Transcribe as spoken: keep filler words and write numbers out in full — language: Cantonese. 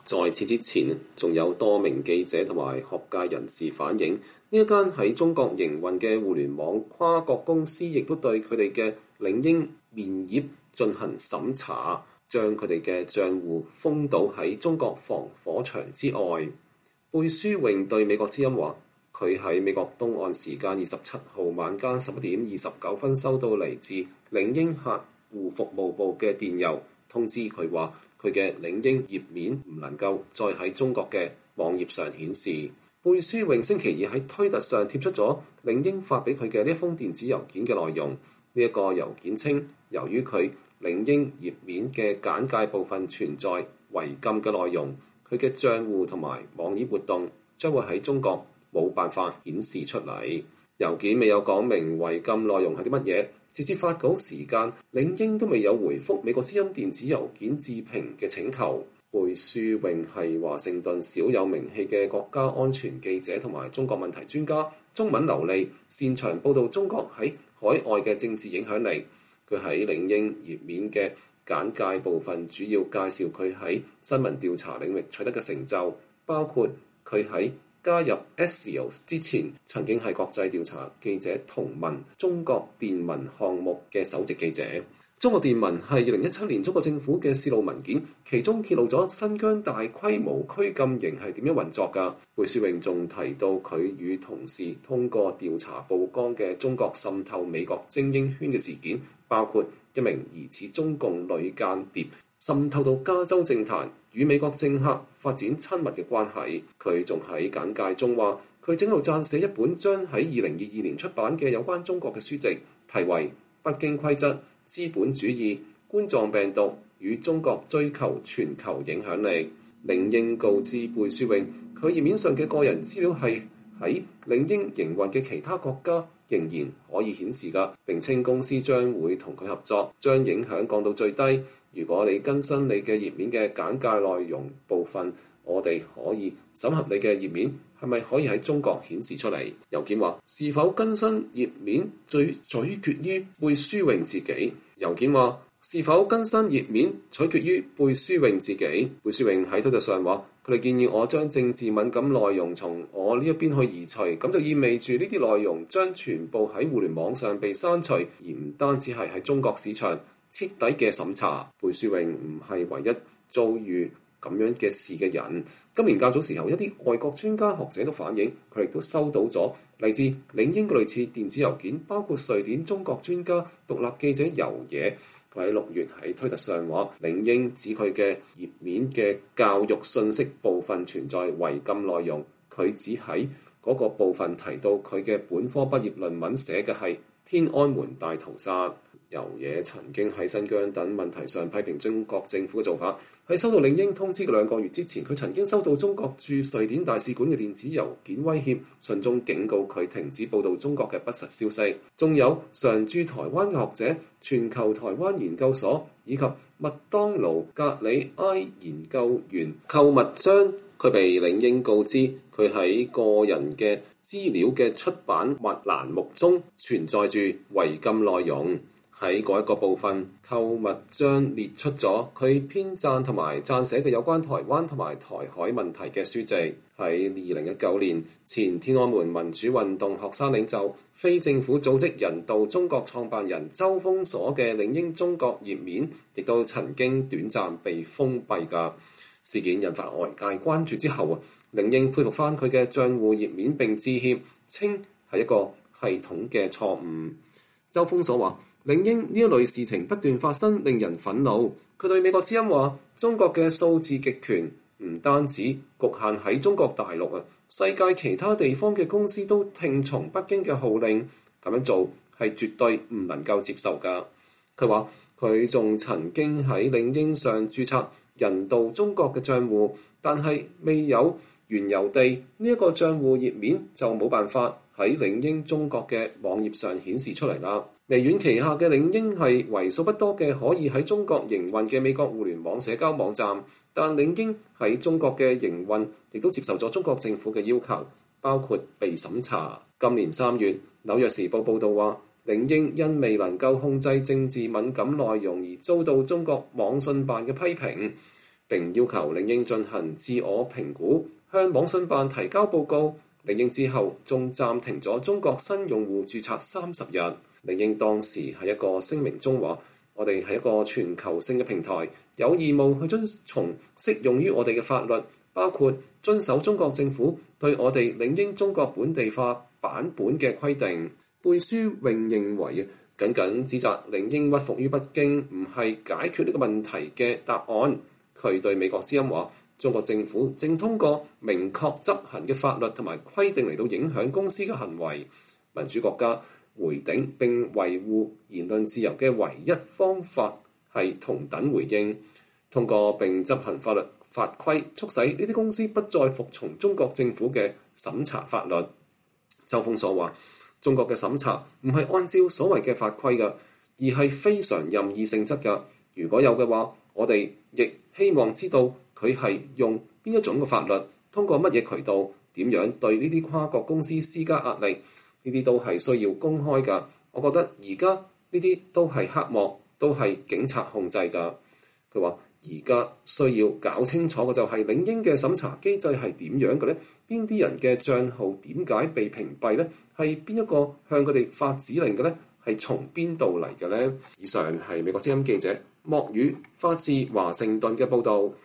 在此之前，仲有多名記者同埋學界人士反映，呢一間喺中國營運嘅互聯網跨國公司，亦都對佢哋嘅領英面頁進行審查，將佢哋嘅帳戶封堵喺中國防火牆之外。貝舒穎對美國之音話，佢喺美國東岸時間二十七號晚間十一點二十九分收到嚟自領英客戶服務部嘅電郵，通知佢話佢嘅領英頁面唔能夠再喺中國嘅網頁上顯示。貝舒穎星期二喺推特上貼出咗領英發俾佢嘅呢一封電子郵件嘅內容。呢一個郵件稱，由於佢領英頁面嘅簡介部分存在違禁嘅內容，佢嘅帳戶同埋網頁活動將會喺中國冇辦法顯示出嚟。郵件未有講明違禁內容係啲乜嘢，直至發稿時間，領英都未有回覆美國之音電子郵件置評嘅請求。貝舒穎係華盛頓少有名氣嘅國家安全記者同埋中國問題專家，中文流利，擅長報導中國喺海外嘅政治影響力。佢喺領英頁面嘅簡介部分主要介紹佢喺新聞調查領域取得嘅成就，包括佢喺加入 Axios 之前曾經係國際調查記者同盟中國電文項目嘅首席記者。中國電文係二零一七年中國政府嘅泄露文件，其中揭露咗新疆大規模拘禁營係點樣運作㗎。貝舒穎仲提到佢與同事通過調查曝光嘅中國滲透美國精英圈嘅事件，包括一名疑似中共女間諜滲透到加州政壇，與美國政客發展親密嘅關係。佢仲喺簡介中話，佢正路撰寫一本將喺二零二二年出版嘅有關中國嘅書籍，題為《北京規則、資本主義、冠狀病毒與中國追求全球影響力》。領英告知貝舒穎，佢頁面上嘅個人資料係喺領英營運嘅其他國家仍然可以顯示㗎，並稱公司將會同佢合作，將影響降到最低。如果你更新你嘅頁面嘅簡介內容部分，我哋可以審核你嘅頁面係咪可以喺中國顯示出嚟。郵件話，是否更新頁面最取決於貝舒穎自己。郵件話，是否更新頁面取決於貝舒穎自己。貝舒穎喺推特上話，佢哋建議我將政治敏感內容從我呢一邊去移除，咁就意味住呢啲內容將全部喺互聯網上被刪除，而唔單止係喺中國市場徹底嘅審查。貝舒穎唔係唯一遭遇咁樣嘅事嘅人。今年較早時候，一啲外國專家學者都反映，佢哋都收到咗嚟自領英嘅類似電子郵件，包括瑞典中國專家獨立記者游野。佢喺六月喺推特上話，領英指佢嘅頁面嘅教育信息部分存在違禁內容。佢只喺嗰個部分提到佢嘅本科畢業論文寫嘅係天安門大屠殺。游野曾經喺新疆等問題上批評中國政府嘅做法。喺收到領英通知嘅兩個月之前，佢曾經收到中國駐瑞典大使館嘅電子郵件威脅，信中警告佢停止報導中國嘅不實消息。仲有常駐台灣嘅學者、全球台灣研究所以及麥當勞格里埃研究員購物商，佢被領英告知佢喺個人嘅資料嘅出版或欄目中存在住違禁內容。喺嗰一個部分，購物將列出咗佢編撰同埋撰寫嘅有關台灣同埋台海問題嘅書籍。喺二零一九年，前天安門民主運動學生領袖、非政府組織人道中國創辦人周鋒所嘅領英中國頁面，亦都曾經短暫被封閉㗎。事件引發外界關注之後啊，領英恢復翻佢嘅帳戶頁面並致歉，稱係一個系統嘅錯誤。周鋒所話，領英呢一類事情不斷發生，令人憤怒。佢對美國之音話，中國嘅數字極權唔單止局限喺中國大陸啊，世界其他地方嘅公司都聽從北京嘅號令，咁樣做係絕對唔能夠接受㗎。佢話佢仲曾經喺領英上註冊人道中國嘅帳戶，但係未有原由地呢一個帳戶頁面就冇辦法喺領英中國嘅網頁上顯示出嚟啦。微軟旗下嘅領英係為數不多嘅可以喺中國營運嘅美國互聯網社交網站，但領英喺中國嘅營運亦都接受咗中國政府嘅要求，包括被審查。今年三月，紐約時報報道話，領英因未能夠控制政治敏感內容而遭到中國網信辦嘅批評。 並要求領英進行自我評估，向網信辦提交報告。領英之後仲暫停咗中國新用戶註冊三十日。領英當時喺一個聲明中話：我哋係一個全球性嘅平台，有義務去遵從適用於我哋嘅法律，包括遵守中國政府對我哋領英中國本地化版本嘅規定。貝舒穎認為，僅僅指責領英屈服於北京唔係解決呢個問題嘅答案。佢對美國之音話：中國政府正通過明確執行嘅法律同埋規定嚟到影響公司嘅行為。民主國家回頂並維護言論自由嘅唯一方法係同等回應，通過並執行法律法規，促使呢啲公司不再服從中國政府嘅審查法律。周鋒所話：中國嘅審查唔係按照所謂嘅法規㗎，而係非常任意性質㗎。如果有嘅話，我哋亦希望知道佢係用邊一種嘅法律，通過乜嘢渠道，點樣對呢啲跨國公司施加壓力，呢啲都係需要公開㗎。我覺得而家呢啲都係黑幕，都係警察控制㗎。佢話：而家需要搞清楚嘅就係領英嘅審查機制係點樣嘅呢？邊啲人嘅帳號點解被屏蔽呢？係邊一個向佢哋發指令嘅呢？係從邊度嚟嘅呢？以上係美國之音記者莫宇發自華盛頓嘅報導。